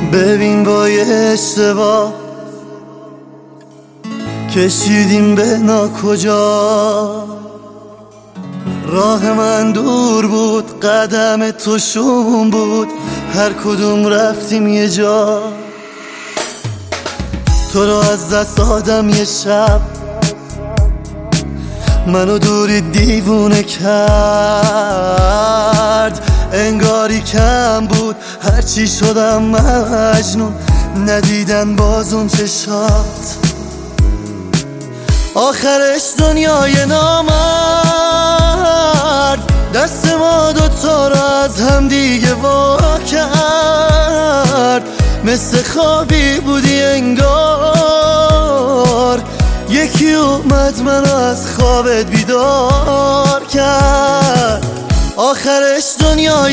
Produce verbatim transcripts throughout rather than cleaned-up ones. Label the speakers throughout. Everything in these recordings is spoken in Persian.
Speaker 1: ببین با یه اشتباه کشیدیم به ناکجا. راه من دور بود، قدم تو شوم بود، هر کدوم رفتیم یه جا. تو رو از دست دادم یه شب، منو دوری دیوونه کرد. انگاری کم بود هرچی شدم مجنون، ندیدن باز اون چشات. آخرش دنیای نامرد دست ما دوتا رو از هم دیگه وا کرد. مثل خوابی بودی انگار، یکی اومد منو از خوابت بیدار کرد. آخرش دنیای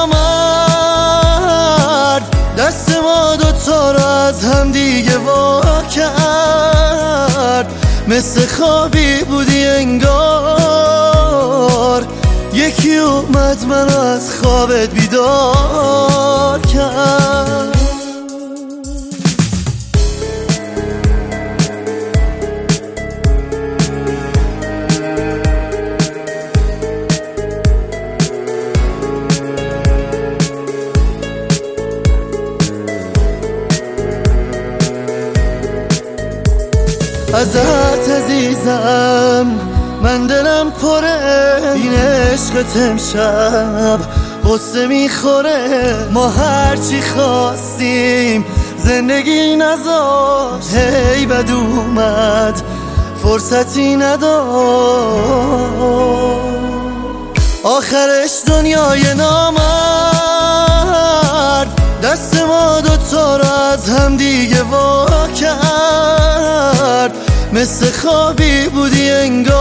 Speaker 1: نامرد دست ما دوتا رو از هم دیگه وا کرد. مثل خوابی بودی انگار، یکی اومد منو از خوابت بیدار کرد. ازت عزیزم من دلم پره، این عشقت امشب قصه میخوره. ما هرچی خواستیم زندگی نذاشت، هی بد اومد فرصتی نداشت. آخرش دنیای نامرد دست ما دوتا رو از هم دیگه وا کرد. مثل خوابی بودی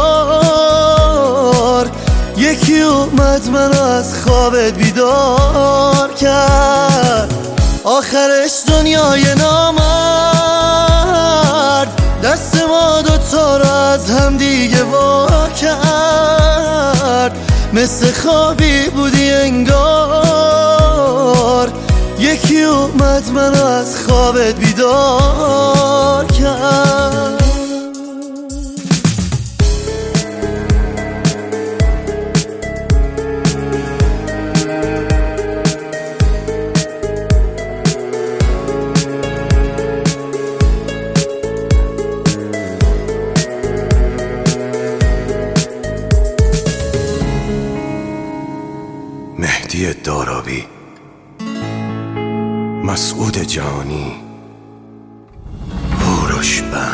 Speaker 1: انگار، یکی اومد منو از خوابت بیدار کرد. آخرش دنیای نامرد دست ما دوتا رو از هم دیگه وا کرد. مثل خوابی بودی انگار، یکی اومد منو از خوابت بیدار کرد.
Speaker 2: مهدی دارابی، مسعود جانی، هوروش بند.